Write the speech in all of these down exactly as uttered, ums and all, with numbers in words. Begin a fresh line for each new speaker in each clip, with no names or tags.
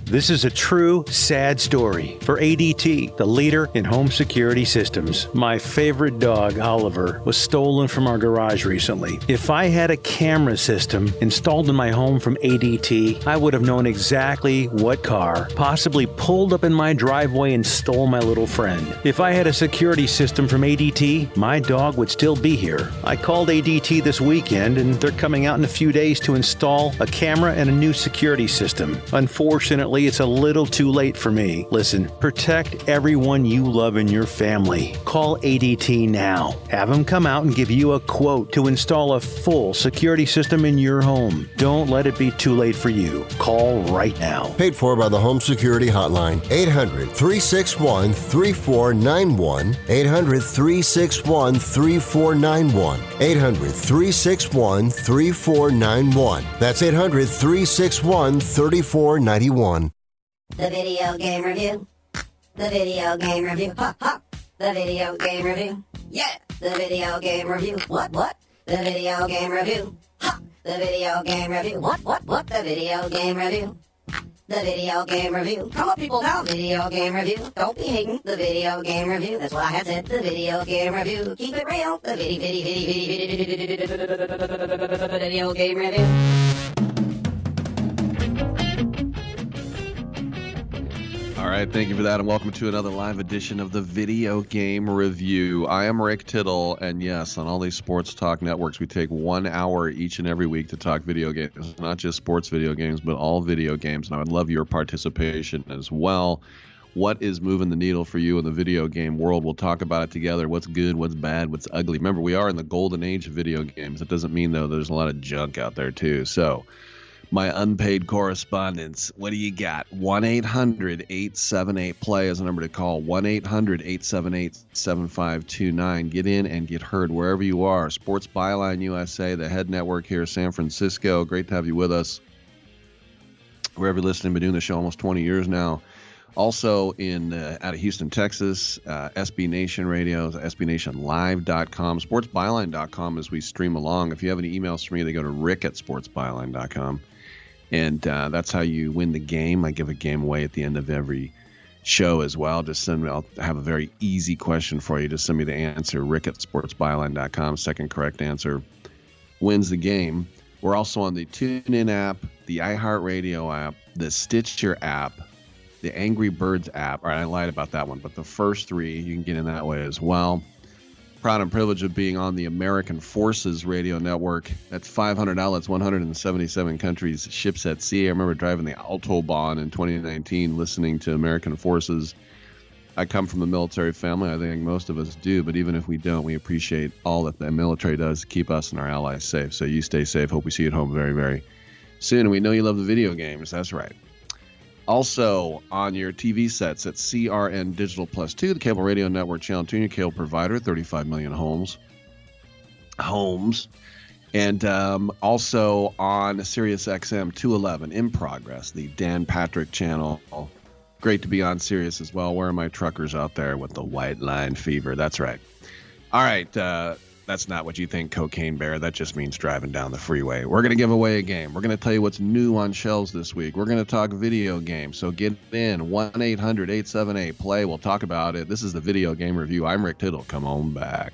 This is a true, sad story for A D T, the leader in home security systems. My favorite dog, Oliver, was stolen from our garage recently. If I had a camera system installed in my home from A D T, I would have known exactly what car possibly pulled up in my driveway and stole my little friend. If I had a security system from A D T, my dog would still be here. I called A D T this weekend, and they're coming out in a few days to install a camera and a new security system. Unfortunately, it's a little too late for me. Listen, protect everyone you love in your family. Call A D T now. Have them come out and give you a quote to install a full security system in your home. Don't let it be too late for you. Call right now.
Paid for by the Home Security Hotline. eight hundred, three six one, three four nine one. eight hundred, three six one, three four nine one. eight hundred, three six one, three four nine one. That's eight hundred, three six one, three four nine one.
The video game review. The video game review. Ha ha. The video game review. Yeah. The video game review. What what? The video game review. Ha. The video game review. What what what? The video game review. The video game review. Come on, people, now. Video game review. Don't be hating. The video game review. That's what I had said. The video game review. Keep it real. The video, video, video, video, video game review.
All right, thank you for that, and welcome to another live edition of the Video Game Review. I am Rick Tittle, and yes, on all these sports talk networks, we take one hour each and every week to talk video games. Not just sports video games, but all video games, and I would love your participation as well. What is moving the needle for you in the video game world? We'll talk about it together. What's good, what's bad, what's ugly. Remember, we are in the golden age of video games. It doesn't mean, though, there's a lot of junk out there, too. So, my unpaid correspondence, what do you got? one eight hundred, eight seven eight, play is the number to call. one eight hundred, eight seven eight, seven five two nine. Get in and get heard wherever you are. Sports Byline U S A, the head network here, San Francisco. Great to have you with us. Wherever you're listening, been doing the show almost twenty years now. Also in uh, out of Houston, Texas, uh, S B Nation Radio, S B Nation Live dot com, sports byline dot com as we stream along. If you have any emails for me, they go to rick at sports byline dot com. And uh, that's how you win the game. I give a game away at the end of every show as well. Just send me, I'll have a very easy question for you. Just send me the answer, rick at sports byline dot com. Second correct answer wins the game. We're also on the TuneIn app, the iHeartRadio app, the Stitcher app, the Angry Birds app. All right, I lied about that one, but the first three, you can get in that way as well. Proud and privileged of being on the American Forces Radio Network. That's five hundred outlets, one hundred seventy-seven countries, ships at sea. I remember driving the Autobahn in twenty nineteen, listening to American Forces. I come from a military family. I think most of us do, but even if we don't, we appreciate all that the military does to keep us and our allies safe. So you stay safe. Hope we see you at home very, very soon. We know you love the video games. That's right. Also on your T V sets at C R N Digital Plus two, the cable radio network channel two, your cable provider, thirty-five million homes. Homes. And um, also on Sirius X M two eleven in progress, the Dan Patrick channel. Great to be on Sirius as well. Where are my truckers out there with the white line fever? That's right. All right. Uh, That's not what you think, Cocaine Bear. That just means driving down the freeway. We're going to give away a game. We're going to tell you what's new on shelves this week. We're going to talk video games. So get in. one eight hundred, eight seven eight, play. We'll talk about it. This is the Video Game Review. I'm Rick Tittle. Come on back.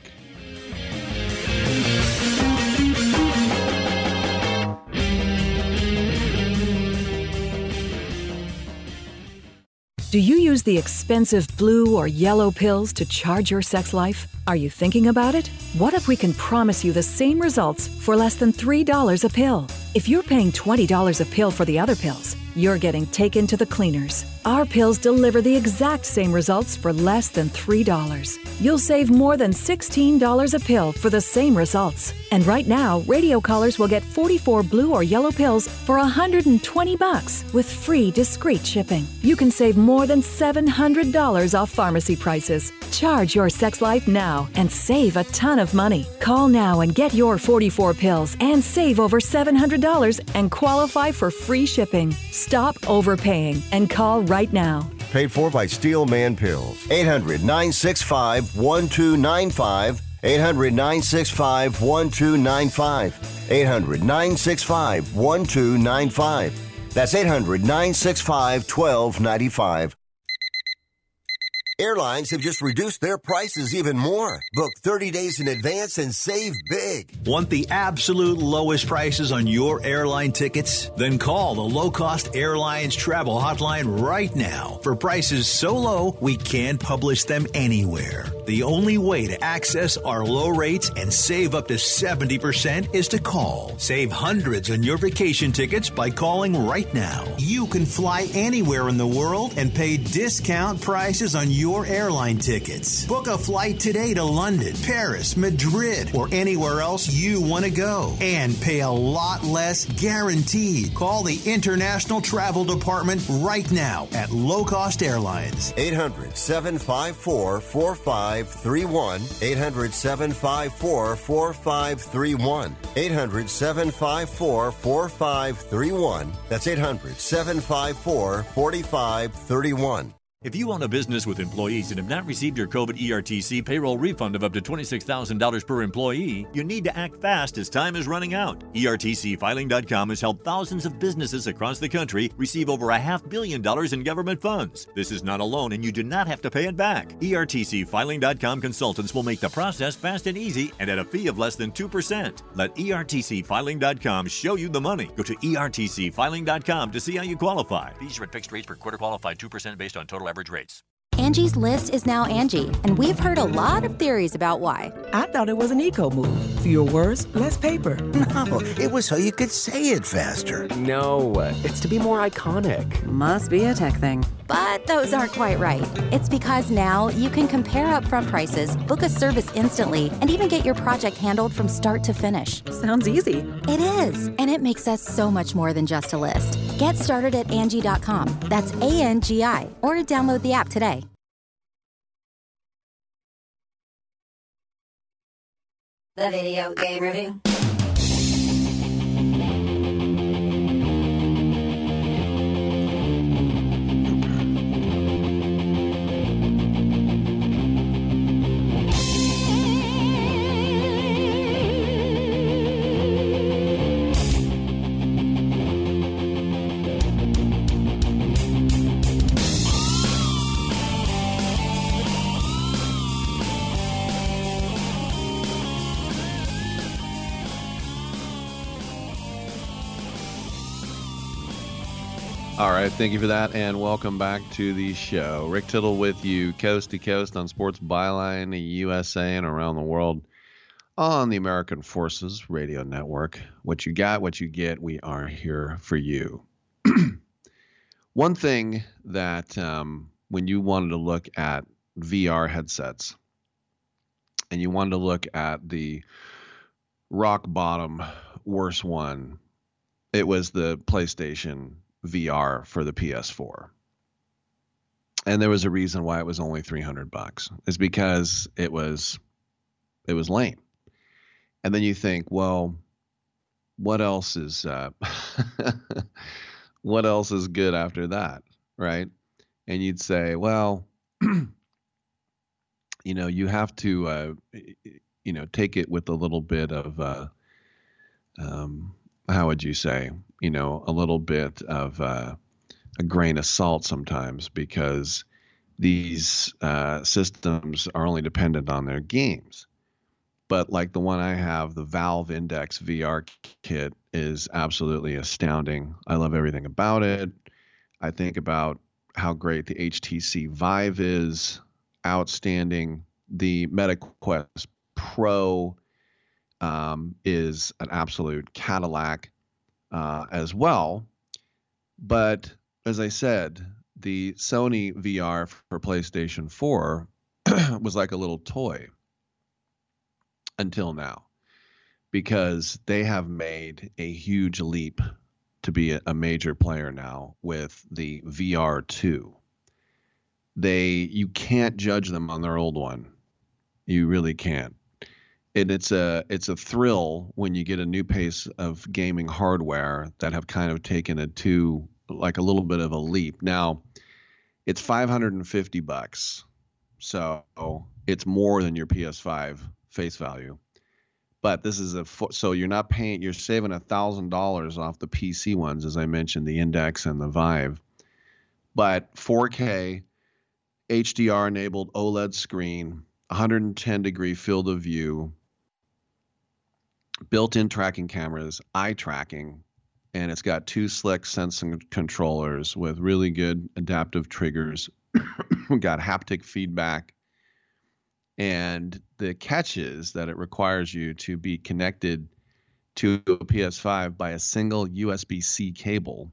Do you use the expensive blue or yellow pills to charge your sex life? Are you thinking about it? What if we can promise you the same results for less than three dollars a pill? If you're paying twenty dollars a pill for the other pills, you're getting taken to the cleaners. Our pills deliver the exact same results for less than three dollars. You'll save more than sixteen dollars a pill for the same results. And right now, radio callers will get forty-four blue or yellow pills for one hundred twenty bucks with free discreet shipping. You can save more than seven hundred dollars off pharmacy prices. Charge your sex life now and save a ton of money. Call now and get your forty-four pills and save over seven hundred dollars and qualify for free shipping. Stop overpaying and call right now.
Paid for by Steelman Pills. eight hundred, nine six five, one two nine five. eight hundred, nine six five, one two nine five. eight hundred, nine six five, one two nine five. That's eight hundred, nine six five, one two nine five. Airlines have just reduced their prices even more. Book thirty days in advance and save big.
Want the absolute lowest prices on your airline tickets? Then call the Low Cost Airlines Travel Hotline right now for prices so low we can't publish them anywhere. The only way to access our low rates and save up to seventy percent is to call. Save hundreds on your vacation tickets by calling right now. You can fly anywhere in the world and pay discount prices on your your airline tickets. Book a flight today to London, Paris, Madrid, or anywhere else you want to go and pay a lot less guaranteed. Call the International Travel Department right now at Low Cost Airlines.
eight hundred, seven five four, four five three one. eight hundred, seven five four, four five three one. eight hundred, seven five four, four five three one. That's eight hundred, seven five four, four five three one.
If you own a business with employees and have not received your COVID E R T C payroll refund of up to twenty-six thousand dollars per employee, you need to act fast as time is running out. E R T C filing dot com has helped thousands of businesses across the country receive over a half billion dollars in government funds. This is not a loan and you do not have to pay it back. E R T C filing dot com consultants will make the process fast and easy and at a fee of less than two percent. Let E R T C filing dot com show you the money. Go to E R T C filing dot com to see how you qualify. Fees are at fixed rates per quarter, qualified two percent based on total average rates.
Angie's List is now Angie, and we've heard a lot of theories about why.
I thought it was an eco move. Fewer words, less paper.
No, it was so you could say it faster.
No, it's to be more iconic.
Must be a tech thing.
But those aren't quite right. It's because now you can compare upfront prices, book a service instantly, and even get your project handled from start to finish.
Sounds easy.
It is, and it makes us so much more than just a list. Get started at Angie dot com. That's A N G I, or download the app today.
The Video Game Review.
All right, thank you for that, and welcome back to the show. Rick Tittle with you, coast to coast on Sports Byline, U S A, and around the world on the American Forces Radio Network. What you got, what you get, we are here for you. One thing that um, when you wanted to look at V R headsets and you wanted to look at the rock bottom worst one, it was the PlayStation V R for the P S four. And there was a reason why it was only three hundred bucks. It's because it was it was lame. And then you think, well, what else is uh, what else is good after that, right? And you'd say, well, you know, you have to uh, you know, take it with a little bit of uh, um, how would you say, you know, a little bit of uh, a grain of salt sometimes, because these uh, systems are only dependent on their games. But like the one I have, the Valve Index V R kit is absolutely astounding. I love everything about it. I think about how great the H T C Vive is, outstanding. The MetaQuest Pro um, is an absolute Cadillac uh, as well. But as I said, the Sony V R for PlayStation four was like a little toy until now, because they have made a huge leap to be a, a major player now with the V R two. They, you can't judge them on their old one. You really can't. And it's a it's a thrill when you get a new piece of gaming hardware that have kind of taken it to like a little bit of a leap. Now, it's five hundred fifty bucks, so it's more than your P S five face value. But this is a so you're not paying, you're saving a thousand dollars off the P C ones, as I mentioned, the Index and the Vive. But four K, H D R enabled OLED screen, one hundred ten degree field of view, built-in tracking cameras, eye tracking, and it's got two slick sensing controllers with really good adaptive triggers. We've got haptic feedback. And the catch is that it requires you to be connected to a P S five by a single U S B C cable.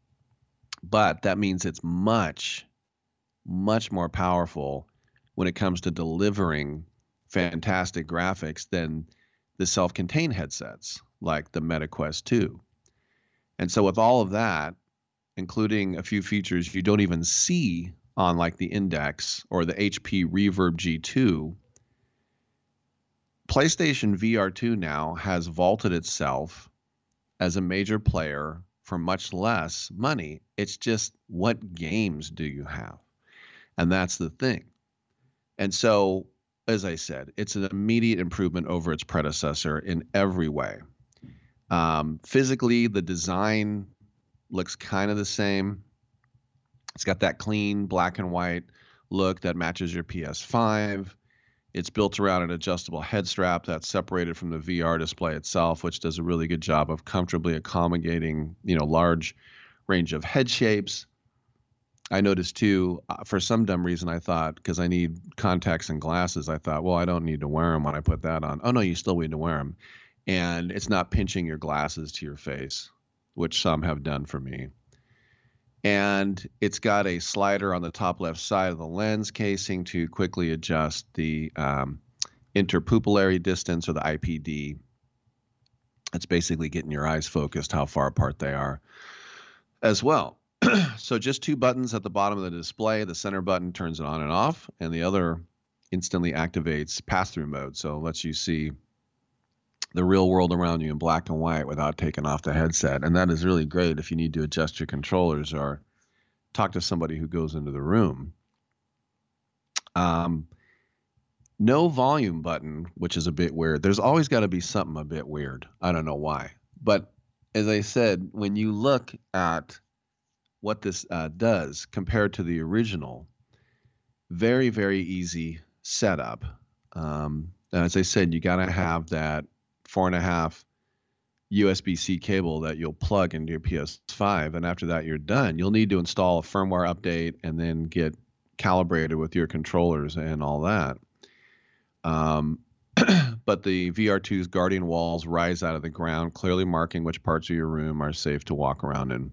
But that means it's much, much more powerful when it comes to delivering fantastic graphics than the self-contained headsets like the MetaQuest two. And so with all of that, including a few features you don't even see on like the Index or the H P Reverb G two, PlayStation V R two now has vaulted itself as a major player for much less money. It's just, what games do you have? And that's the thing. And so, as I said, it's an immediate improvement over its predecessor in every way. Um, physically, the design looks kind of the same. It's got that clean black and white look that matches your P S five. It's built around an adjustable head strap that's separated from the V R display itself, which does a really good job of comfortably accommodating, you know, large range of head shapes. I noticed too, uh, for some dumb reason, I thought, because I need contacts and glasses, I thought, well, I don't need to wear them when I put that on. Oh, no, you still need to wear them. And it's not pinching your glasses to your face, which some have done for me. And it's got a slider on the top left side of the lens casing to quickly adjust the um, interpupillary distance, or the I P D. It's basically getting your eyes focused how far apart they are as well. So just two buttons at the bottom of the display. The center button turns it on and off, and the other instantly activates pass-through mode. So it lets you see the real world around you in black and white without taking off the headset. And that is really great if you need to adjust your controllers or talk to somebody who goes into the room. Um, no volume button, which is a bit weird. There's always got to be something a bit weird. I don't know why. But as I said, when you look at what this uh, does compared to the original, very, very easy setup. Um, as I said, you got to have that four and a half U S B C cable that you'll plug into your P S five. And after that, you're done. You'll need to install a firmware update and then get calibrated with your controllers and all that. Um, but the V R two's guardian walls rise out of the ground, clearly marking which parts of your room are safe to walk around in.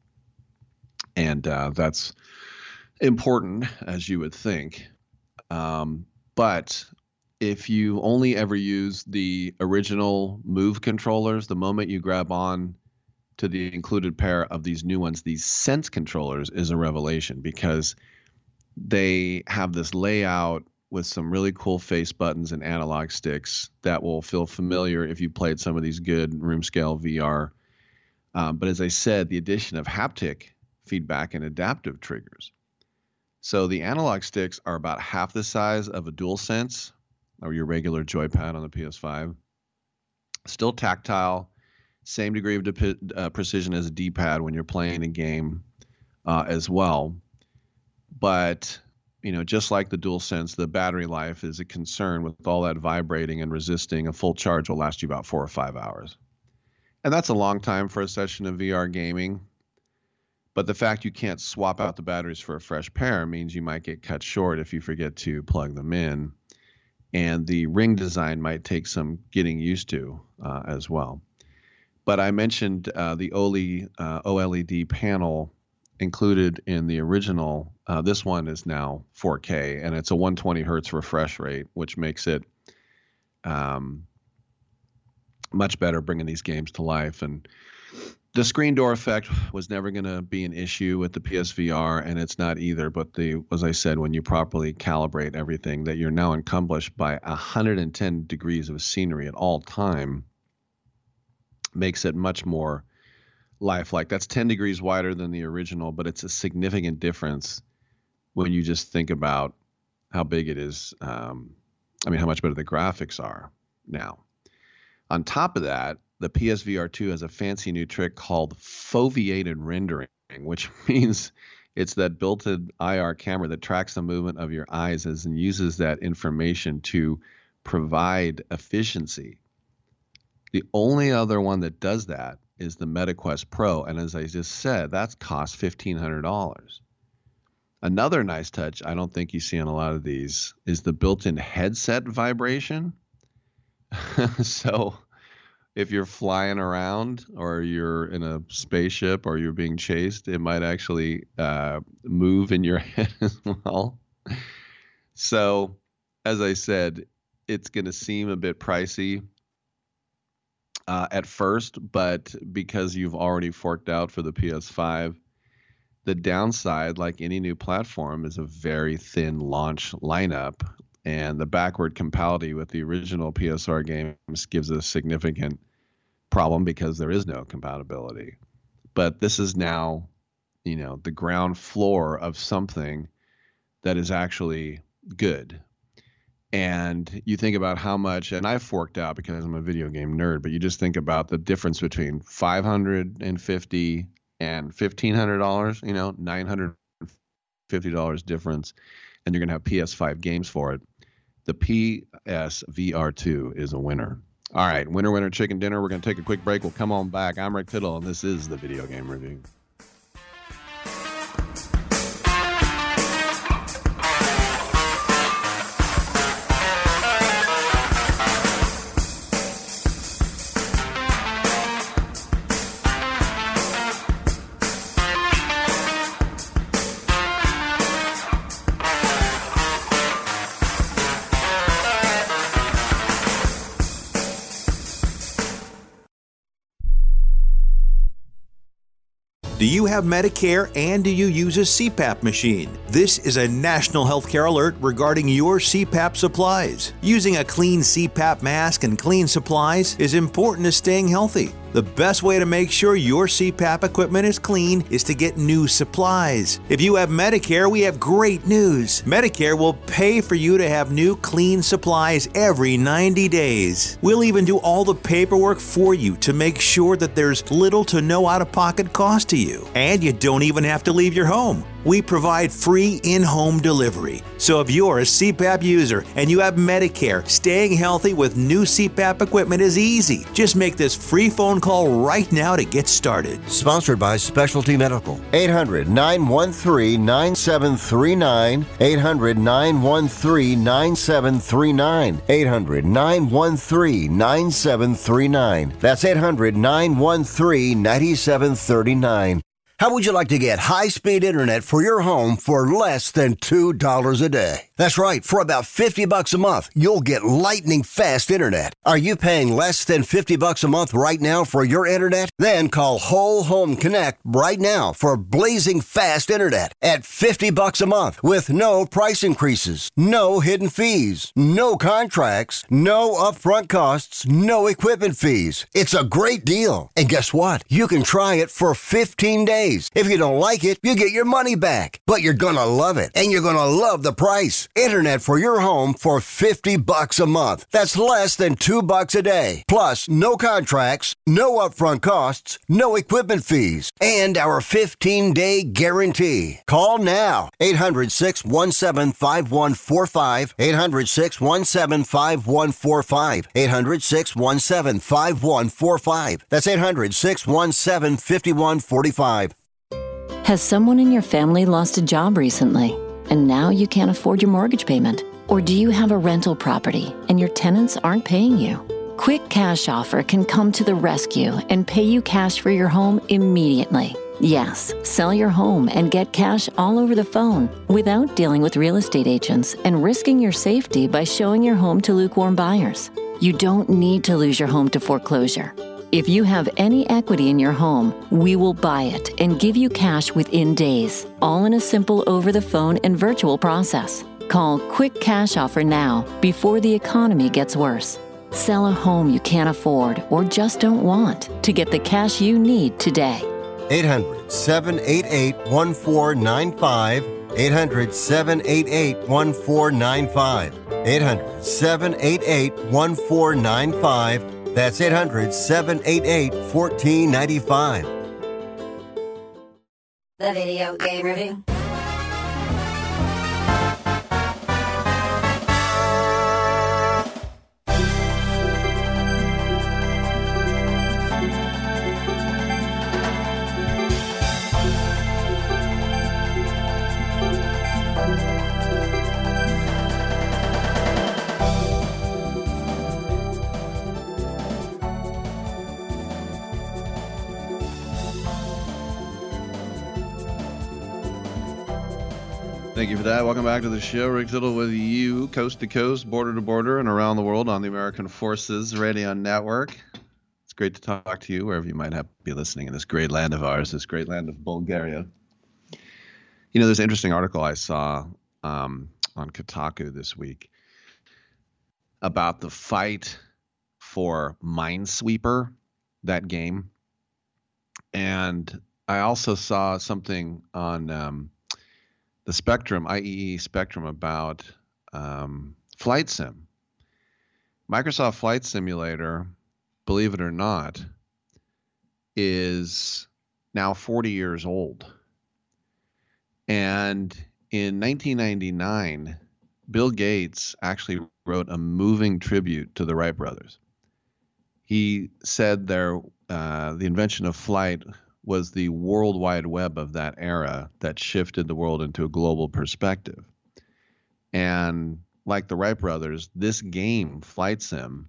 And uh, that's important, as you would think. Um, but if you only ever use the original Move controllers, the moment you grab on to the included pair of these new ones, these Sense controllers is a revelation, because they have this layout with some really cool face buttons and analog sticks that will feel familiar if you played some of these good room scale V R. Um, but as I said, the addition of haptic feedback and adaptive triggers. So the analog sticks are about half the size of a DualSense or your regular joypad on the P S five. Still tactile, same degree of de- uh, precision as a D-pad when you're playing a game uh, as well. But, you know, just like the DualSense, the battery life is a concern with all that vibrating and resisting. A full charge will last you about four or five hours. And that's a long time for a session of V R gaming. But the fact you can't swap out the batteries for a fresh pair means you might get cut short if you forget to plug them in. And the ring design might take some getting used to uh, as well. But I mentioned uh, the O L E D, uh, O L E D panel included in the original. Uh, this one is now four K, and it's a one hundred twenty hertz refresh rate, which makes it um, much better bringing these games to life. And the screen door effect was never going to be an issue with the P S V R, and it's not either. But the, as I said, when you properly calibrate everything, that you're now encompassed by one hundred ten degrees of scenery at all time, makes it much more lifelike. That's ten degrees wider than the original, but it's a significant difference when you just think about how big it is. Um, I mean, how much better the graphics are now. On top of that, the P S V R two has a fancy new trick called foveated rendering, which means it's that built-in I R camera that tracks the movement of your eyes and uses that information to provide efficiency. The only other one that does that is the MetaQuest Pro, and as I just said, that costs fifteen hundred dollars. Another nice touch I don't think you see on a lot of these is the built-in headset vibration. So if you're flying around or you're in a spaceship or you're being chased, it might actually uh, move in your head as well. So as I said, it's going to seem a bit pricey uh, at first, but because you've already forked out for the P S five, the downside, like any new platform, is a very thin launch lineup, and the backward compatibility with the original P S R games gives a significant problem because there is no compatibility. But this is now, you know, the ground floor of something that is actually good. And you think about how much, and I forked out because I'm a video game nerd, but you just think about the difference between five hundred fifty dollars and fifteen hundred dollars, you know, nine hundred fifty dollars difference, and you're going to have P S five games for it. The P S V R two is a winner. All right, winner, winner, chicken dinner. We're going to take a quick break. We'll come on back. I'm Rick Tittle, and this is the Video Game Review.
Do you have Medicare and do you use a C PAP machine? This is a national healthcare alert regarding your C PAP supplies. Using a clean C PAP mask and clean supplies is important to staying healthy. The best way to make sure your C PAP equipment is clean is to get new supplies. If you have Medicare, we have great news. Medicare will pay for you to have new clean supplies every ninety days. We'll even do all the paperwork for you to make sure that there's little to no out-of-pocket cost to you. And you don't even have to leave your home. We provide free in-home delivery. So if you're a C PAP user and you have Medicare, staying healthy with new C PAP equipment is easy. Just make this free phone call right now to get started.
Sponsored by Specialty Medical. eight hundred, nine one three, nine seven three nine. eight hundred, nine one three, nine seven three nine. eight hundred, nine one three, nine seven three nine. That's eight hundred, nine one three, nine seven three nine. How would you like to get high-speed internet for your home for less than two dollars a day? That's right. For about fifty bucks a month, you'll get lightning-fast internet. Are you paying less than fifty bucks a month right now for your internet? Then call Whole Home Connect right now for blazing fast internet at fifty bucks a month with no price increases, no hidden fees, no contracts, no upfront costs, no equipment fees. It's a great deal. And guess what? You can try it for fifteen days. If you don't like it, you get your money back. But you're gonna love it, and you're gonna love the price. Internet for your home for fifty bucks a month. That's less than two bucks a day. Plus, no contracts, no upfront costs, no equipment fees, and our fifteen-day guarantee. Call now. eight hundred, six one seven, five one four five. eight hundred, six one seven, five one four five. eight hundred, six one seven, five one four five. That's eight hundred, six one seven, five one four five.
Has someone in your family lost a job recently, and now you can't afford your mortgage payment? Or do you have a rental property and your tenants aren't paying you? Quick Cash Offer can come to the rescue and pay you cash for your home immediately. Yes, sell your home and get cash all over the phone without dealing with real estate agents and risking your safety by showing your home to lukewarm buyers. You don't need to lose your home to foreclosure. If you have any equity in your home, we will buy it and give you cash within days, all in a simple over-the-phone and virtual process. Call Quick Cash Offer now before the economy gets worse. Sell a home you can't afford or just don't want to get the cash you need today.
eight hundred, seven eight eight, one four nine five. eight hundred, seven eight eight, one four nine five. eight hundred, seven eight eight, one four nine five. That's eight hundred, seven eight eight, one four nine five.
The Video Game Review.
Thank you for that. Welcome back to the show. Rick Tittle with you, coast to coast, border to border, and around the world on the American Forces Radio Network. It's great to talk to you wherever you might have be listening in this great land of ours, this great land of Bulgaria. You know, there's an interesting article I saw um, on Kotaku this week about the fight for Minesweeper, that game. And I also saw something on um, the Spectrum, I E E Spectrum, about um, Flight Sim. Microsoft Flight Simulator, believe it or not, is now forty years old. And in nineteen ninety-nine, Bill Gates actually wrote a moving tribute to the Wright brothers. He said their, uh, the invention of flight was the World Wide Web of that era that shifted the world into a global perspective. And like the Wright brothers, this game, Flight Sim,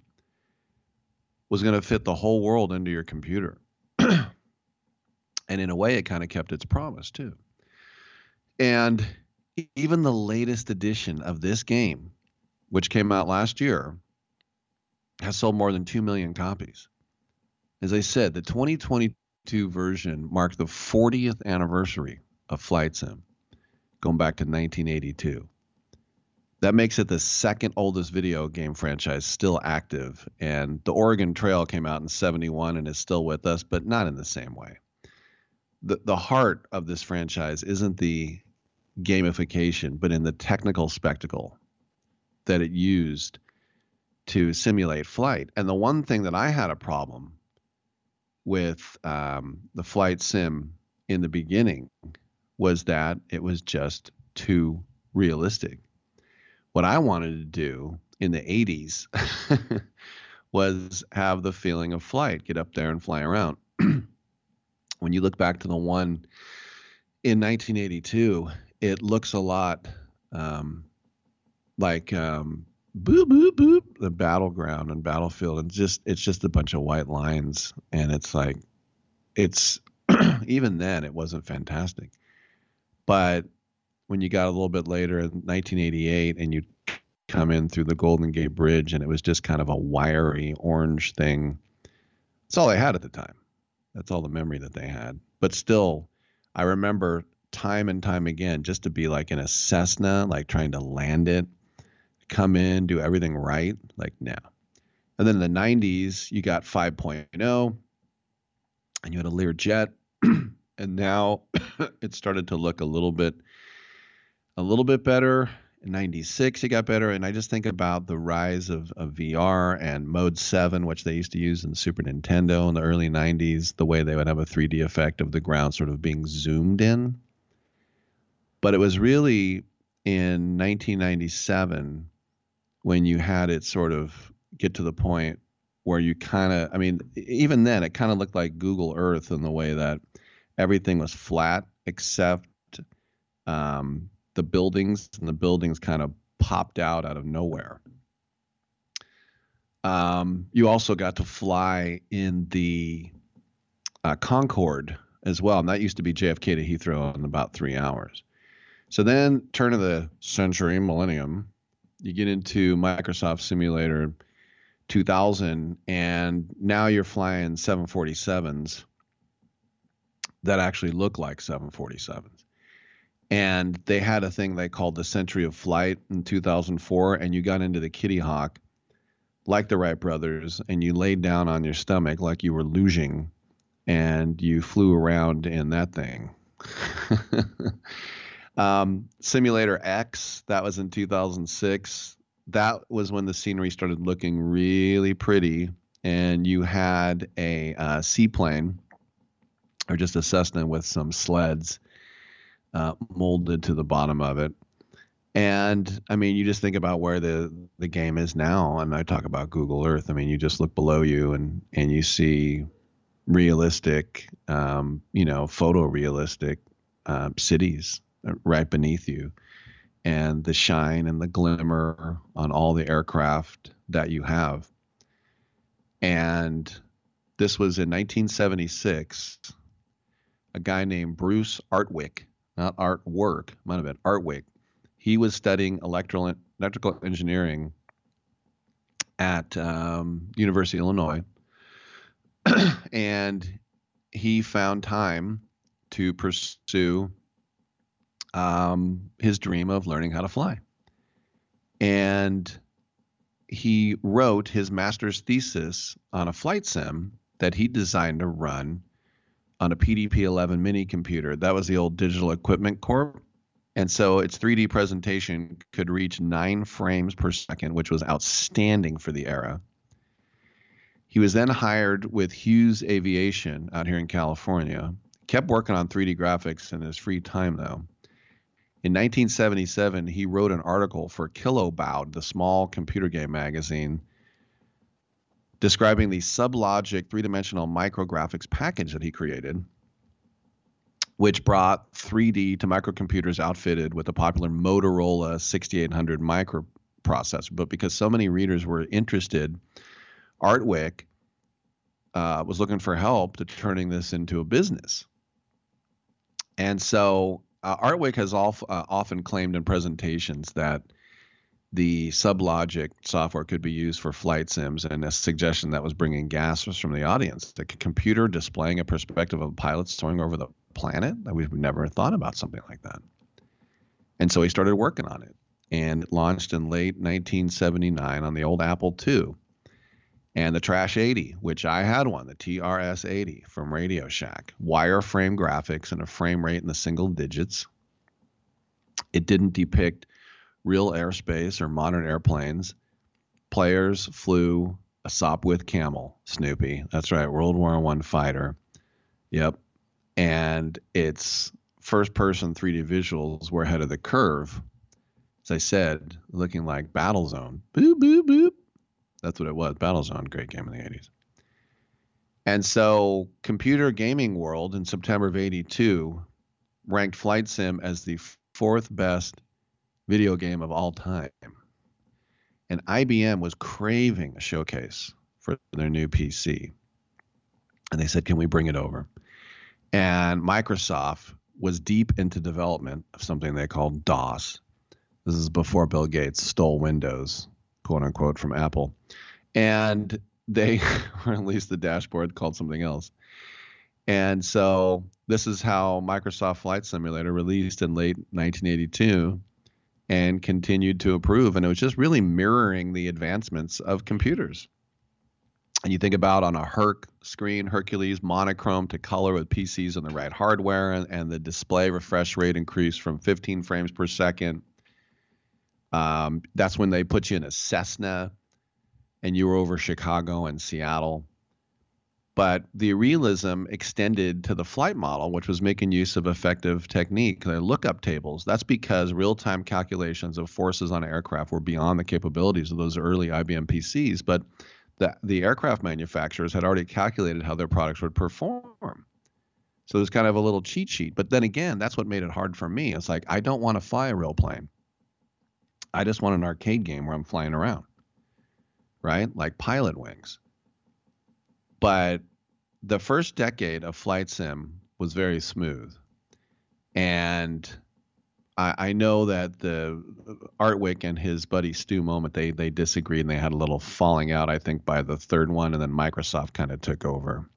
was going to fit the whole world into your computer. And in a way, it kind of kept its promise, too. And even the latest edition of this game, which came out last year, has sold more than two million copies. As I said, the twenty twenty-two version marked the fortieth anniversary of Flight Sim, going back to nineteen eighty-two. That makes it the second oldest video game franchise still active, and the Oregon Trail came out in seventy-one and is still with us, but not in the same way. The, the heart of this franchise isn't the gamification, but in the technical spectacle that it used to simulate flight. And the one thing that I had a problem with um, the Flight Sim in the beginning was that it was just too realistic. What I wanted to do in the eighties was have the feeling of flight, get up there and fly around. When you look back to the one in nineteen eighty-two, it looks a lot um, like um, boop, boop, boop, the Battleground and Battlefield. And just it's just a bunch of white lines. And it's like, it's even then it wasn't fantastic. But when you got a little bit later in nineteen eighty-eight and you come in through the Golden Gate Bridge and it was just kind of a wiry orange thing, that's all they had at the time. That's all the memory that they had. But still, I remember time and time again just to be like in a Cessna, like trying to land it, come in, do everything right, like now. And then in the nineties, you got five point oh and you had a Learjet. And now it started to look a little bit, a little bit better. In ninety-six, it got better. And I just think about the rise of, of V R and Mode seven, which they used to use in the Super Nintendo in the early nineties, the way they would have a three D effect of the ground sort of being zoomed in. But it was really in nineteen ninety-seven when you had it sort of get to the point where you kind of, I mean, even then, it kind of looked like Google Earth in the way that everything was flat except um, the buildings, and the buildings kind of popped out out of nowhere. Um, you also got to fly in the uh, Concorde as well, and that used to be J F K to Heathrow in about three hours. So then, turn of the century, millennium, you get into Microsoft Simulator two thousand, and now you're flying seven forty-sevens that actually look like seven forty-sevens. And they had a thing they called the Century of Flight in two thousand four, and you got into the Kitty Hawk like the Wright brothers, and you laid down on your stomach like you were luging, and you flew around in that thing. um, Simulator X, that was in two thousand six. That was when the scenery started looking really pretty and you had a uh, seaplane or just a Cessna with some sleds uh, molded to the bottom of it. And I mean, you just think about where the, the game is now. And I talk about Google Earth. I mean, you just look below you and, and you see realistic, um, you know, photorealistic uh, cities right beneath you, and the shine and the glimmer on all the aircraft that you have. And this was in nineteen seventy-six. A guy named Bruce Artwick, not Artwork, might have been Artwick. He was studying electrical electrical engineering at um, University of Illinois, and he found time to pursue um, his dream of learning how to fly. And he wrote his master's thesis on a flight sim that he designed to run on a P D P eleven mini computer. That was the old Digital Equipment Corp. And so its three D presentation could reach nine frames per second, which was outstanding for the era. He was then hired with Hughes Aviation out here in California. Kept working on three D graphics in his free time, though. In nineteen seventy-seven, he wrote an article for Kilobaud, the small computer game magazine, describing the Sublogic three-dimensional micrographics package that he created, which brought three D to microcomputers outfitted with the popular Motorola sixty-eight hundred microprocessor. But because so many readers were interested, Artwick uh, was looking for help to turning this into a business. And so uh, Artwick has all, uh, often claimed in presentations that the Sublogic software could be used for flight sims, and a suggestion that was bringing gasps from the audience. The computer displaying a perspective of pilots soaring over the planet? We've never thought about something like that. And so he started working on it, and it launched in late nineteen seventy-nine on the old Apple two and the Trash eighty, which I had one, the T R S eighty from Radio Shack. Wireframe graphics and a frame rate in the single digits. It didn't depict real airspace or modern airplanes. Players flew a Sopwith Camel, Snoopy. That's right, World War One fighter. Yep. And its first-person three D visuals were ahead of the curve. As I said, looking like Battlezone. Boop, boop, boop. That's what it was. Battlezone, great game in the eighties. And so Computer Gaming World in September of eighty-two ranked Flight Sim as the fourth best video game of all time. And I B M was craving a showcase for their new P C. And they said, can we bring it over? And Microsoft was deep into development of something they called DOS. This is before Bill Gates stole Windows, quote unquote, from Apple. And they, or at least the dashboard, called something else. And so this is how Microsoft Flight Simulator released in late nineteen eighty-two and continued to improve. And it was just really mirroring the advancements of computers. And you think about on a Herc screen, Hercules, monochrome to color with P Cs on the right hardware, and, and the display refresh rate increased from fifteen frames per second. Um, that's when they put you in a Cessna and you were over Chicago and Seattle. But the realism extended to the flight model, which was making use of effective technique, the lookup tables. That's because real-time calculations of forces on an aircraft were beyond the capabilities of those early I B M P Cs. But the, the aircraft manufacturers had already calculated how their products would perform. So there's kind of a little cheat sheet. But then again, that's what made it hard for me. It's like, I don't want to fly a real plane. I just want an arcade game where I'm flying around, right? Like Pilot Wings. But the first decade of Flight Sim was very smooth. And I, I know that the Artwick and his buddy Stu Moment, they they disagreed and they had a little falling out, I think, by the third one, and then Microsoft kind of took over.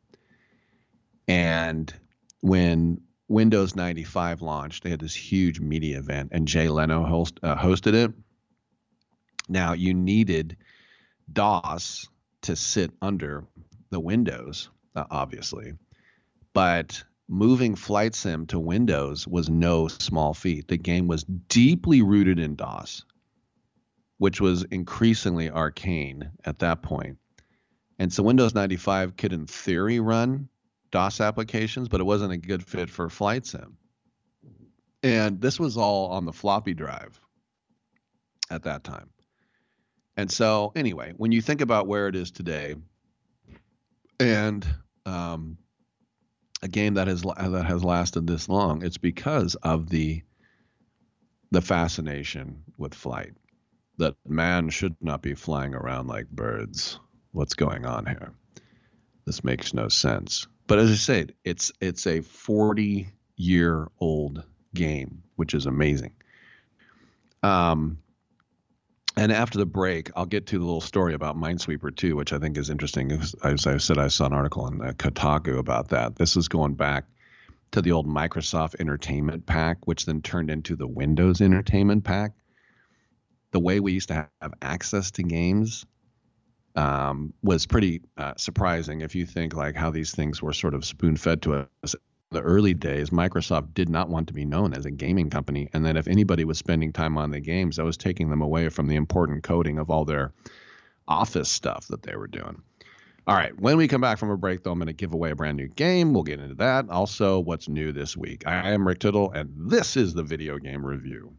And when Windows ninety-five launched, they had this huge media event, and Jay Leno host, uh, hosted it. Now, you needed DOS to sit under the Windows, uh, obviously, but moving Flight Sim to Windows was no small feat. The game was deeply rooted in DOS, which was increasingly arcane at that point. And so Windows ninety-five could, in theory, run DOS applications, but it wasn't a good fit for Flight Sim. And this was all on the floppy drive at that time. And so, anyway, when you think about where it is today, and um, a game that has that has lasted this long, it's because of the the fascination with flight. That man should not be flying around like birds. What's going on here? This makes no sense. But as I said, it's it's a forty-year-old game, which is amazing. Um, and after the break, I'll get to the little story about Minesweeper two, which I think is interesting. As I said, I saw an article in uh, Kotaku about that. This is going back to the old Microsoft Entertainment Pack, which then turned into the Windows Entertainment Pack. The way we used to have access to games um, was pretty uh, surprising if you think like how these things were sort of spoon-fed to us. In the early days, Microsoft did not want to be known as a gaming company, and then if anybody was spending time on the games, that was taking them away from the important coding of all their Office stuff that they were doing. All right, when we come back from a break, though, I'm going to give away a brand new game. We'll get into that. Also, what's new this week. I am Rick Tittle, and this is the Video Game Review.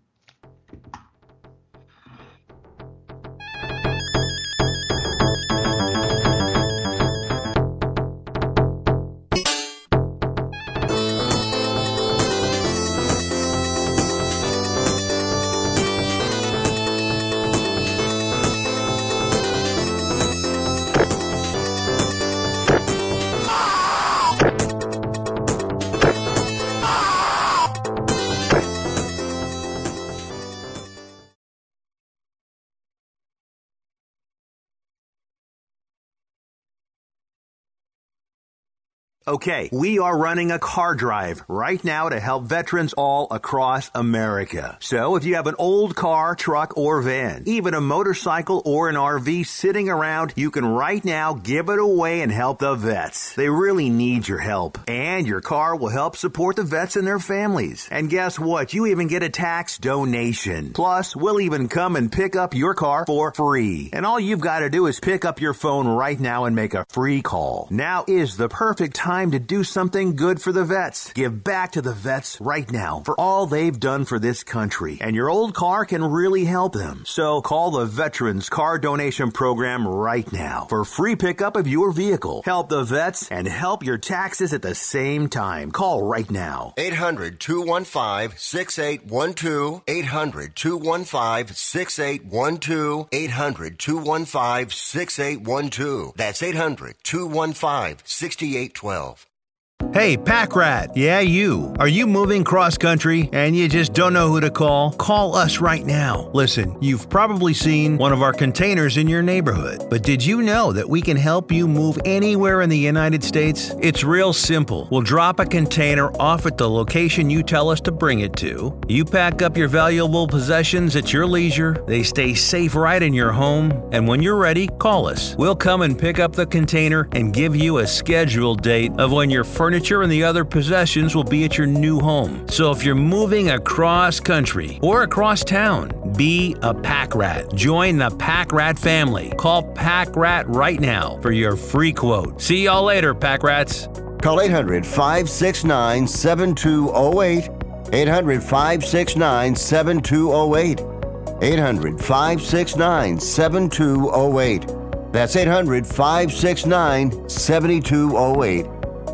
Okay, we are running a car drive right now to help veterans all across America. So if you have an old car, truck, or van, even a motorcycle or an R V sitting around, you can right now give it away and help the vets. They really need your help. And your car will help support the vets and their families. And guess what? You even get a tax donation. Plus, we'll even come and pick up your car for free. And all you've got to do is pick up your phone right now and make a free call. Now is the perfect time Time to do something good for the vets. Give back to the vets right now for all they've done for this country. And your old car can really help them. So call the Veterans Car Donation Program right now for free pickup of your vehicle. Help the vets and help your taxes at the same time. Call right now.
eight hundred, two one five, six eight one two. eight hundred, two one five, six eight one two. eight hundred, two one five, six eight one two. That's eight hundred, two one five, six eight one two.
Hey, Pack Rat. Yeah, you. Are you moving cross-country and you just don't know who to call? Call us right now. Listen, you've probably seen one of our containers in your neighborhood, but did you know that we can help you move anywhere in the United States? It's real simple. We'll drop a container off at the location you tell us to bring it to. You pack up your valuable possessions at your leisure. They stay safe right in your home. And when you're ready, call us. We'll come and pick up the container and give you a scheduled date of when your furniture and the other possessions will be at your new home. So if you're moving across country or across town, be a Pack Rat. Join the Pack Rat family. Call Pack Rat right now for your free quote. See y'all later, Pack Rats.
Call eight hundred, five six nine, seven two zero eight. eight hundred, five six nine, seven two zero eight. eight hundred, five six nine, seven two zero eight. That's eight hundred, five six nine, seven two zero eight.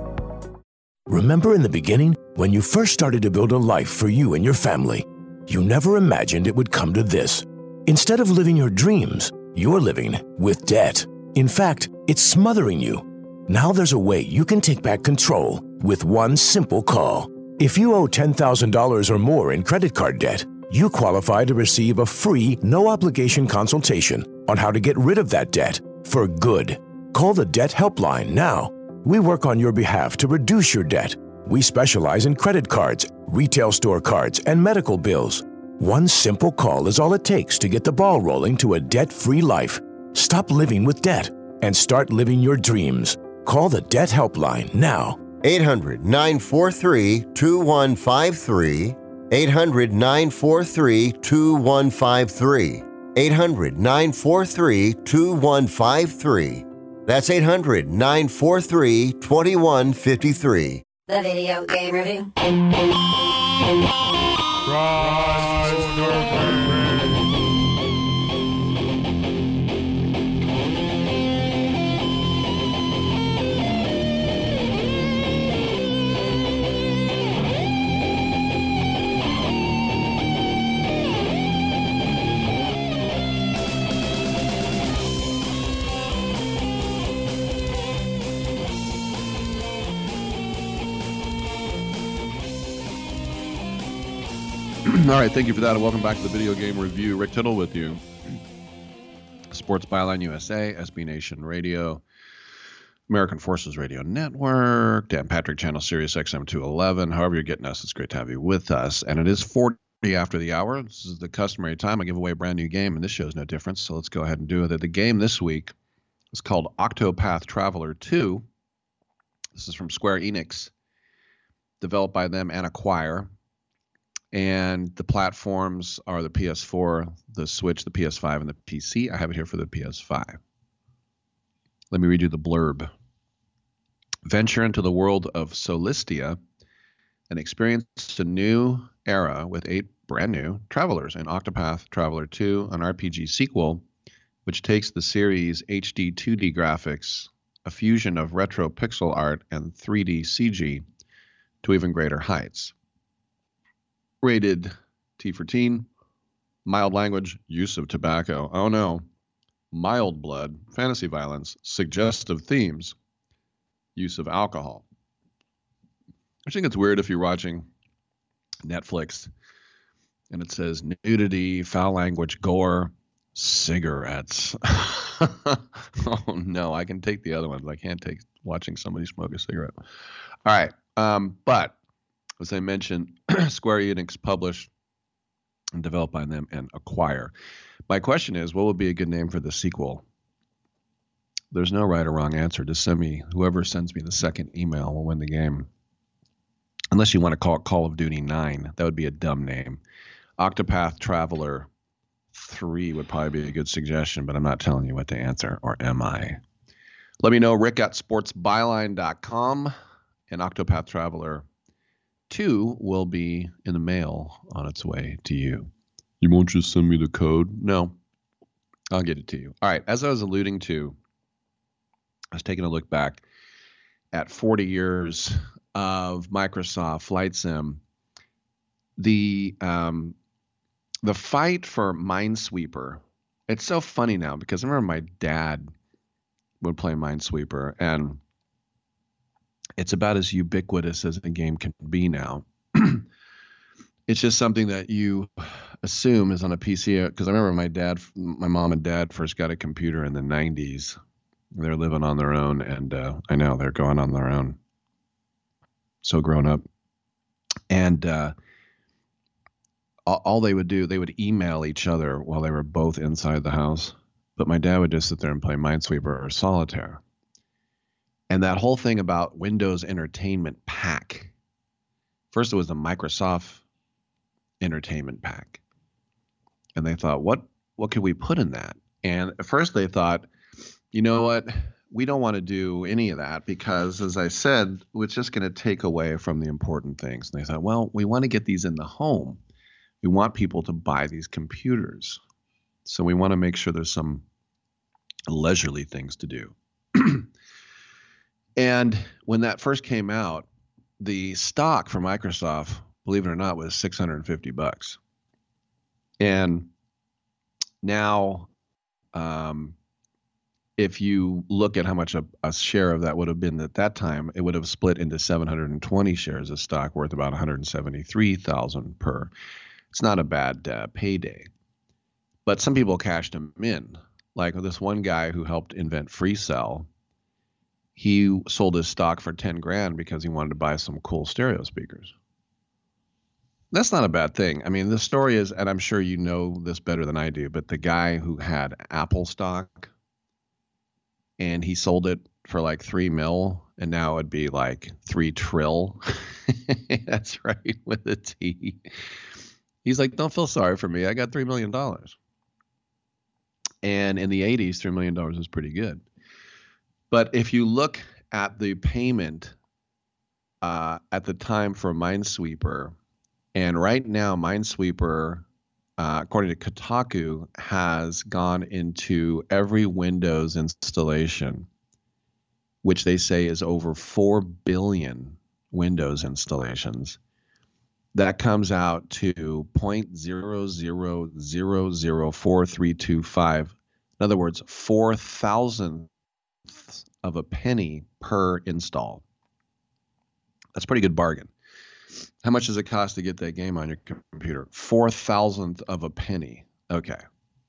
Remember in the beginning, when you first started to build a life for you and your family, you never imagined it would come to this. Instead of living your dreams, you're living with debt. In fact, it's smothering you. Now there's a way you can take back control with one simple call. If you owe ten thousand dollars or more in credit card debt, you qualify to receive a free, no-obligation consultation on how to get rid of that debt for good. Call the Debt Helpline now. We work on your behalf to reduce your debt. We specialize in credit cards, retail store cards, and medical bills. One simple call is all it takes to get the ball rolling to a debt-free life. Stop living with debt and start living your dreams. Call the Debt Helpline now.
eight hundred, nine four three, two one five three. eight hundred, nine four three, two one five three. eight hundred, nine four three, two one five three. That's eight hundred, nine four three, two one five three.
The Video Game Review.
All right, thank you for that, and welcome back to the Video Game Review. Rick Tittle with you. Sports Byline U S A, S B Nation Radio, American Forces Radio Network, Dan Patrick Channel, Sirius X M two eleven. However you're getting us, it's great to have you with us. And it is forty after the hour. This is the customary time. I give away a brand new game, and this show is no different, so let's go ahead and do it. The game this week is called Octopath Traveler two. This is from Square Enix, developed by them and Acquire. And the platforms are the P S four, the Switch, the P S five, and the P C. I have it here for the P S five. Let me read you the blurb. Venture into the world of Solistia and experience a new era with eight brand new travelers in Octopath Traveler two, an R P G sequel which takes the series' H D two D graphics, a fusion of retro pixel art and three D C G, to even greater heights. Rated T for teen, mild language, use of tobacco, oh no, mild blood, fantasy violence, suggestive themes, use of alcohol. I think it's weird if you're watching Netflix and it says nudity, foul language, gore, cigarettes. Oh no, I can take the other ones. I can't take watching somebody smoke a cigarette. All right, um, but as I mentioned, Square Enix published and developed by them and Acquire. My question is, what would be a good name for the sequel? There's no right or wrong answer. Just send me, whoever sends me the second email will win the game. Unless you want to call it Call of Duty nine. That would be a dumb name. Octopath Traveler three would probably be a good suggestion, but I'm not telling you what to answer, or am I? Let me know, Rick at sports byline dot com, and Octopath Traveler two will be in the mail on its way to you. You won't just send me the code? No, I'll get it to you. All right, as I was alluding to, I was taking a look back at forty years of Microsoft Flight Sim. The um, the fight for Minesweeper, it's so funny now because I remember my dad would play Minesweeper, and it's about as ubiquitous as a game can be now. It's just something that you assume is on a P C. Because I remember my dad, my mom and dad first got a computer in the nineties. They're living on their own, and uh, I know they're going on their own. So grown up. And uh, all, all they would do, they would email each other while they were both inside the house. But my dad would just sit there and play Minesweeper or Solitaire. And that whole thing about Windows Entertainment Pack. First, it was the Microsoft Entertainment Pack. And they thought, what what could we put in that? And at first they thought, you know what? We don't want to do any of that because, as I said, it's just going to take away from the important things. And they thought, well, we want to get these in the home. We want people to buy these computers. So we want to make sure there's some leisurely things to do. And when that first came out, the stock for Microsoft, believe it or not, was six hundred fifty bucks. And now, um, if you look at how much a, a share of that would have been at that time, it would have split into seven hundred twenty shares of stock worth about one hundred seventy-three thousand dollars per. It's not a bad uh, payday. But some people cashed them in. Like this one guy who helped invent FreeCell. He sold his stock for ten grand because he wanted to buy some cool stereo speakers. That's not a bad thing. I mean, the story is, and I'm sure you know this better than I do, but the guy who had Apple stock and he sold it for like three mil, and now it'd be like three trill. That's right, with a T. He's like, don't feel sorry for me. I got three million dollars. And in the eighties, three million dollars is pretty good. But if you look at the payment uh, at the time for Minesweeper, and right now Minesweeper, uh, according to Kotaku, has gone into every Windows installation, which they say is over four billion Windows installations. That comes out to zero point zero zero zero zero four three two five. In other words, four thousandths of a penny per install. That's a pretty good bargain. How much does it cost to get that game on your computer? Four thousandth of a penny. Okay.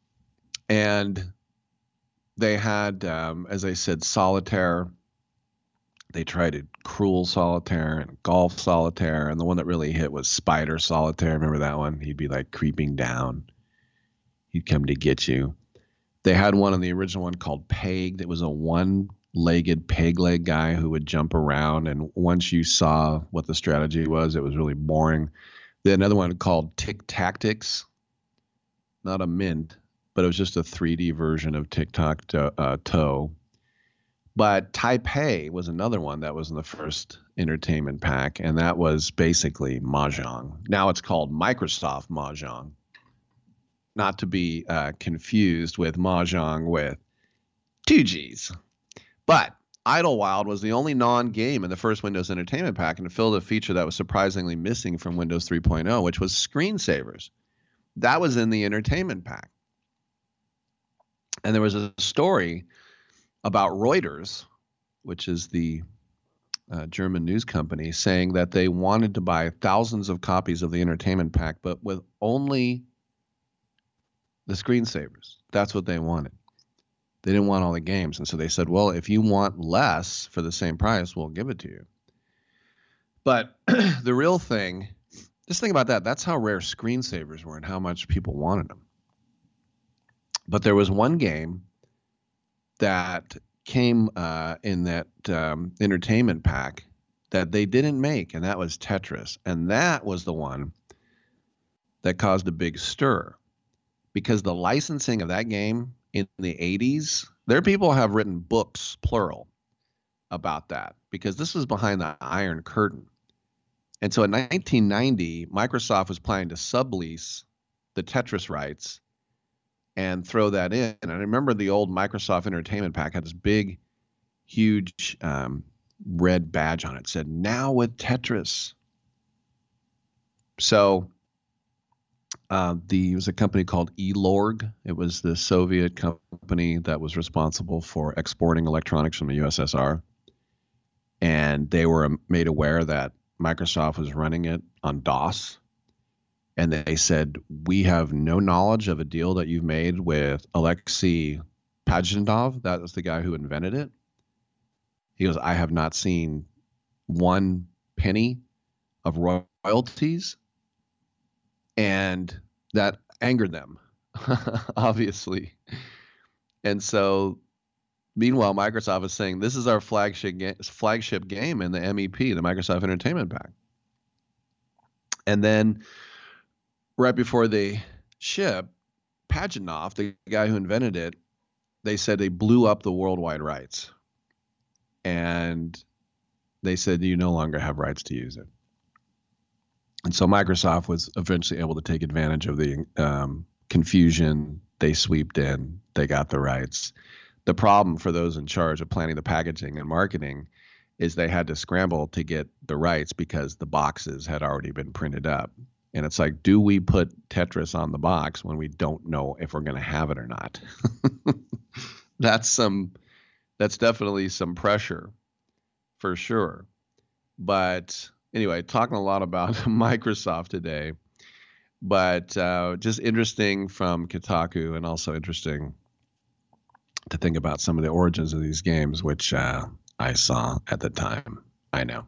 And they had, um, as I said, solitaire. They tried it, Cruel Solitaire and Golf Solitaire, and the one that really hit was Spider Solitaire. Remember that one? He'd be like creeping down. He'd come to get you. They had one in the original one called Peg that was a one-legged peg leg guy who would jump around, and once you saw what the strategy was, it was really boring. They had another one called Tic Tactics, not a mint, but it was just a three D version of Tic Tac uh, Toe. But Taipei was another one that was in the first entertainment pack, and that was basically Mahjong. Now it's called Microsoft Mahjong, not to be uh, confused with Mahjong with two G's. But Idlewild was the only non-game in the first Windows Entertainment Pack, and it filled a feature that was surprisingly missing from Windows three point oh, which was screensavers. That was in the Entertainment Pack. And there was a story about Reuters, which is the uh, German news company, saying that they wanted to buy thousands of copies of the Entertainment Pack, but with only the screensavers. That's what they wanted. They didn't want all the games. And so they said, well, if you want less for the same price, we'll give it to you. But the real thing, just think about that. That's how rare screensavers were and how much people wanted them. But there was one game that came uh, in that um, entertainment pack that they didn't make, and that was Tetris. And that was the one that caused a big stir, because the licensing of that game in the eighties, there are people who have written books, plural, about that, because this was behind the Iron Curtain. And so in nineteen ninety, Microsoft was planning to sublease the Tetris rights and throw that in. And I remember the old Microsoft Entertainment Pack had this big, huge um, red badge on it. It said, now with Tetris. So uh, the, it was a company called Elorg. It was the Soviet company that was responsible for exporting electronics from the U S S R. And they were made aware that Microsoft was running it on DOS. And they said, we have no knowledge of a deal that you've made with Alexei Pajitnov. That was the guy who invented it. He goes, I have not seen one penny of royalties. And that angered them, obviously. And so, meanwhile, Microsoft is saying, this is our flagship, ga- flagship game in the M E P, the Microsoft Entertainment Pack. And then right before they ship, Pajitnov, the guy who invented it, they said they blew up the worldwide rights. And they said you no longer have rights to use it. And so Microsoft was eventually able to take advantage of the um, confusion. They sweeped in. They got the rights. The problem for those in charge of planning the packaging and marketing is they had to scramble to get the rights because the boxes had already been printed up. And it's like, do we put Tetris on the box when we don't know if we're going to have it or not? That's some, that's definitely some pressure for sure. But anyway, talking a lot about Microsoft today, but uh, just interesting from Kotaku, and also interesting to think about some of the origins of these games, which uh, I saw at the time. I know.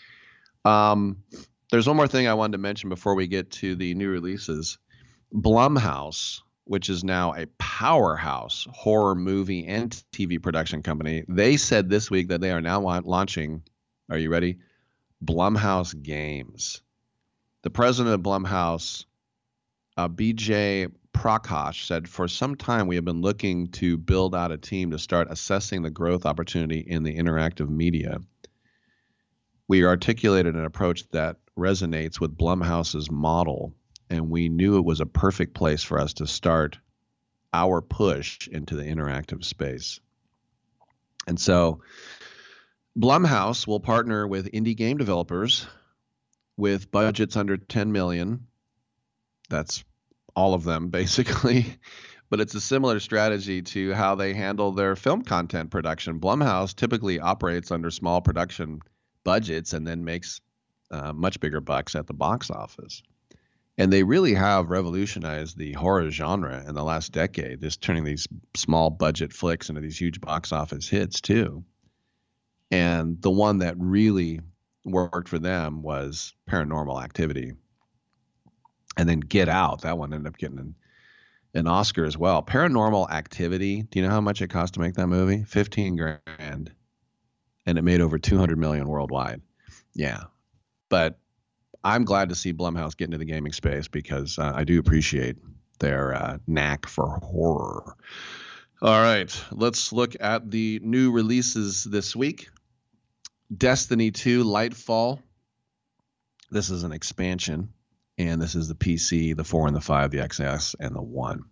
Um, There's one more thing I wanted to mention before we get to the new releases. Blumhouse, which is now a powerhouse horror movie and T V production company, they said this week that they are now launching, are you ready? Blumhouse Games. The president of Blumhouse uh, B J Prakash said, for some time we have been looking to build out a team to start assessing the growth opportunity in the interactive media. We articulated an approach that resonates with Blumhouse's model, and we knew it was a perfect place for us to start our push into the interactive space. And so Blumhouse will partner with indie game developers with budgets under ten million. That's all of them, basically. But it's a similar strategy to how they handle their film content production. Blumhouse typically operates under small production budgets and then makes uh, much bigger bucks at the box office. And they really have revolutionized the horror genre in the last decade, just turning these small budget flicks into these huge box office hits too. And the one that really worked for them was Paranormal Activity. And then Get Out, that one ended up getting an, an Oscar as well. Paranormal Activity, do you know how much it cost to make that movie? fifteen grand. And it made over two hundred million worldwide. Yeah. But I'm glad to see Blumhouse get into the gaming space because uh, I do appreciate their uh, knack for horror. All right, let's look at the new releases this week. Destiny two Lightfall. This is an expansion, and this is the P C, the four and the five, the X S, and the one.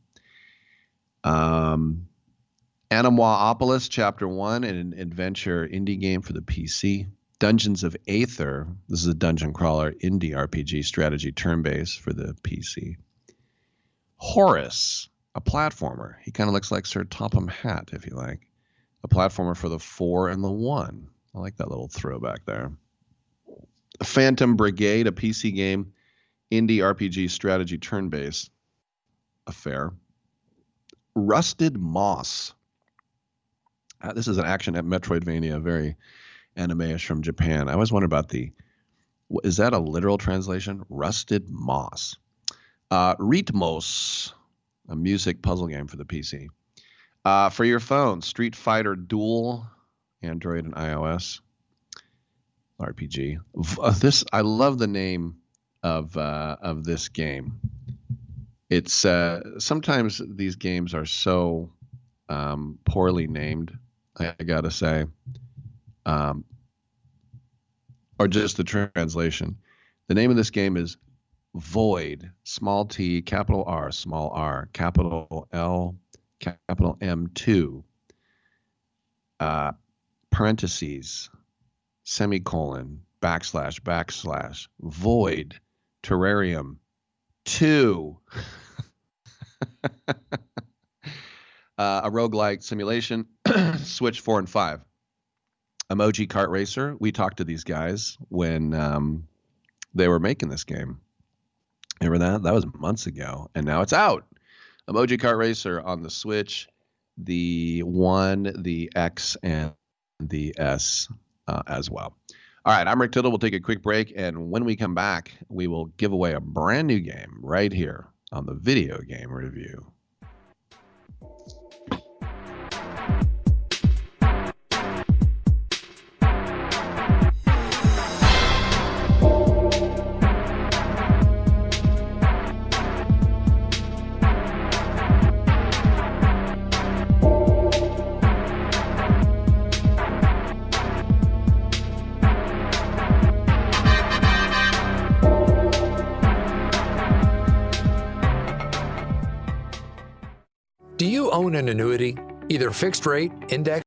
Um, Animaopolis Chapter one, an adventure indie game for the P C. Dungeons of Aether. This is a dungeon crawler indie R P G strategy turn-based for the P C. Horus, a platformer. He kind of looks like Sir Topham Hatt, if you like. A platformer for the four and the one. I like that little throwback there. Phantom Brigade, a P C game, indie R P G strategy turn-based affair. Rusted Moss. Uh, this is an action at Metroidvania, very anime-ish from Japan. I always wonder about the, is that a literal translation? Rusted Moss. Uh, Ritmos, a music puzzle game for the P C. Uh, for your phone, Street Fighter Duel, Android and iOS R P G. Uh, this, I love the name of uh, of this game. It's uh, sometimes these games are so um, poorly named, I, I gotta say. Um, or just the translation. The name of this game is Void, small t, capital R, small r, capital L, capital M two, uh, parentheses, semicolon, backslash, backslash, Void, Terrarium two. uh, a roguelike simulation, Switch four and five. Emoji Kart Racer. We talked to these guys when um, they were making this game. Remember that? That was months ago, and now it's out. Emoji Kart Racer on the Switch, the One, the X, and the S uh, as well. All right, I'm Rick Tittle. We'll take a quick break, and when we come back, we will give away a brand new game right here on the Video Game Review.
Do you own an annuity, either fixed rate, index?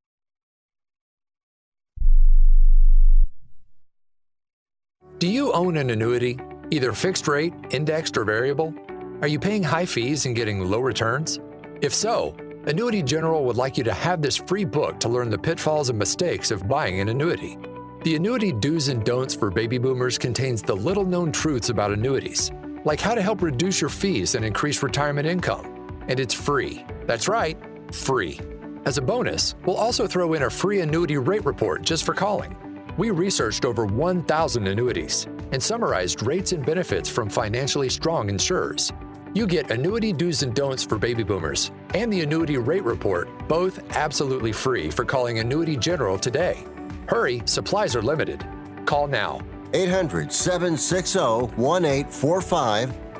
Do you own an annuity, either fixed rate, indexed, or variable? Are you paying high fees and getting low returns? If so, Annuity General would like you to have this free book to learn the pitfalls and mistakes of buying an annuity. The Annuity Do's and Don'ts for Baby Boomers contains the little-known truths about annuities, like how to help reduce your fees and increase retirement income. And it's free. That's right, free. As a bonus, we'll also throw in a free annuity rate report just for calling. We researched over one thousand annuities and summarized rates and benefits from financially strong insurers. You get Annuity Do's and Don'ts for Baby Boomers and the Annuity Rate Report, both absolutely free for calling Annuity General today. Hurry, supplies are limited. Call now.
eight hundred, seven six zero, one eight four five.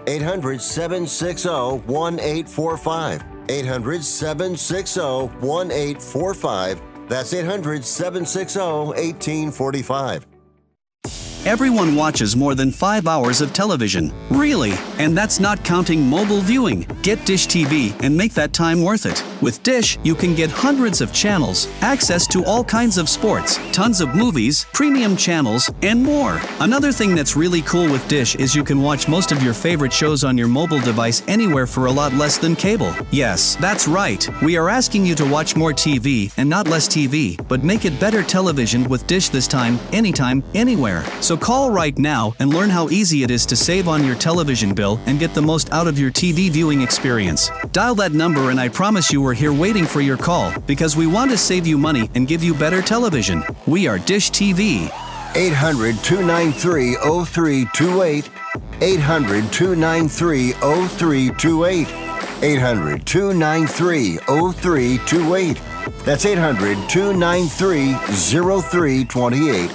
eight hundred, seven six zero, one eight four five. eight hundred, seven six zero, one eight four five. That's eight hundred, seven six zero, one eight four five.
Everyone watches more than five hours of television. Really? And that's not counting mobile viewing. Get Dish T V and make that time worth it. With Dish, you can get hundreds of channels, access to all kinds of sports, tons of movies, premium channels, and more. Another thing that's really cool with Dish is you can watch most of your favorite shows on your mobile device anywhere for a lot less than cable. Yes, that's right. We are asking you to watch more T V and not less T V, but make it better television with Dish this time, anytime, anywhere. So call right now and learn how easy it is to save on your television bill and get the most out of your T V viewing experience. Dial that number and I promise you we're here waiting for your call because we want to save you money and give you better television. We are Dish T V.
eight hundred, two nine three, zero three two eight. eight hundred, two nine three, zero three two eight. eight hundred, two nine three, zero three two eight. That's eight hundred, two nine three, zero three two eight.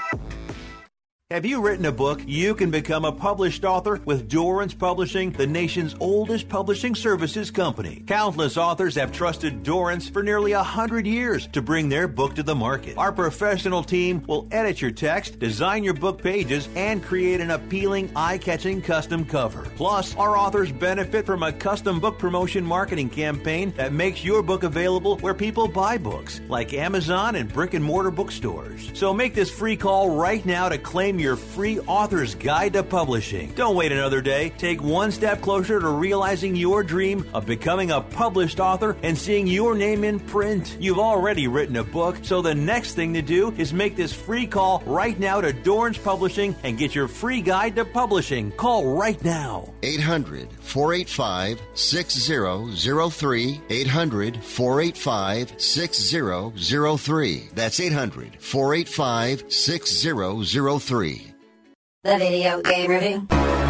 Have you written a book? You can become a published author with Dorrance Publishing, the nation's oldest publishing services company. Countless authors have trusted Dorrance for nearly a hundred years to bring their book to the market. Our professional team will edit your text, design your book pages, and create an appealing, eye-catching custom cover. Plus, our authors benefit from a custom book promotion marketing campaign that makes your book available where people buy books, like Amazon and brick-and-mortar bookstores. So make this free call right now to claim your free author's guide to publishing. Don't wait another day. Take one step closer to realizing your dream of becoming a published author and seeing your name in print. You've already written a book, so the next thing to do is make this free call right now to Dorrance Publishing and get your free guide to publishing. Call right now.
eight hundred, four eight five, six zero zero three. eight hundred, four eight five, six zero zero three. That's eight hundred, four eight five, six zero zero three.
The Video Game Review.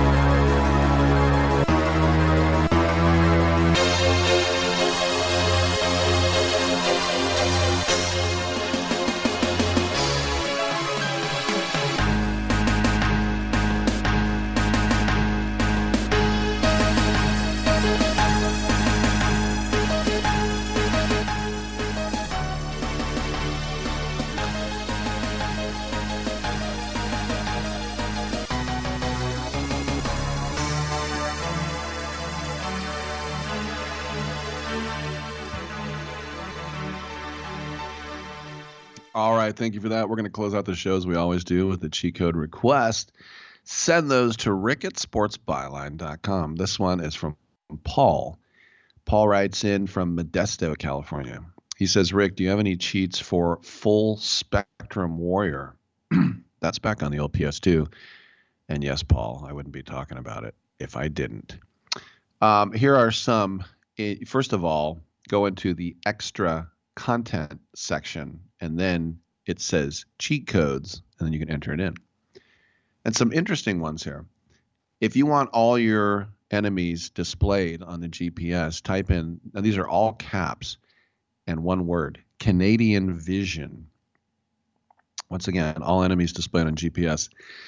All right, thank you for that. We're going to close out the show as we always do with the cheat code request. Send those to rick at sports byline dot com. This one is from Paul. Paul writes in from Modesto, California. He says, Rick, do you have any cheats for Full Spectrum Warrior? That's back on the old P S two. And yes, Paul, I wouldn't be talking about it if I didn't. Um, here are some. First of all, go into the extra content section, and then it says cheat codes, and then you can enter it in. And some interesting ones here. If you want all your enemies displayed on the G P S, type in, now these are all caps and one word, Canadian Vision. Once again, all enemies displayed on G P S,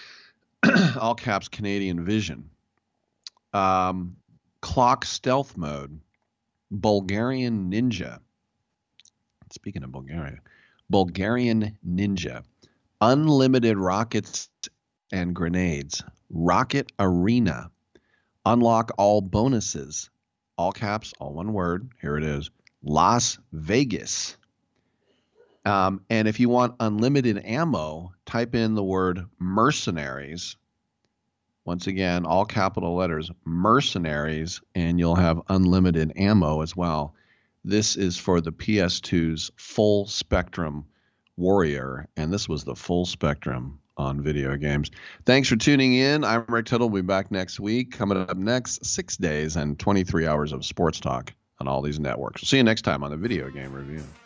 all caps, Canadian Vision. Um, clock stealth mode, Bulgarian Ninja. Speaking of Bulgaria, Bulgarian Ninja, unlimited rockets and grenades, Rocket Arena, unlock all bonuses, all caps, all one word, here it is, Las Vegas. Um, and if you want unlimited ammo, type in the word mercenaries. Once again, all capital letters, mercenaries, and you'll have unlimited ammo as well. This is for the P S two's Full Spectrum Warrior, and this was the Full Spectrum on video games. Thanks for tuning in. I'm Rick Tittle. We'll be back next week. Coming up next, six days and twenty-three hours of sports talk on all these networks. We'll see you next time on the Video Game Review.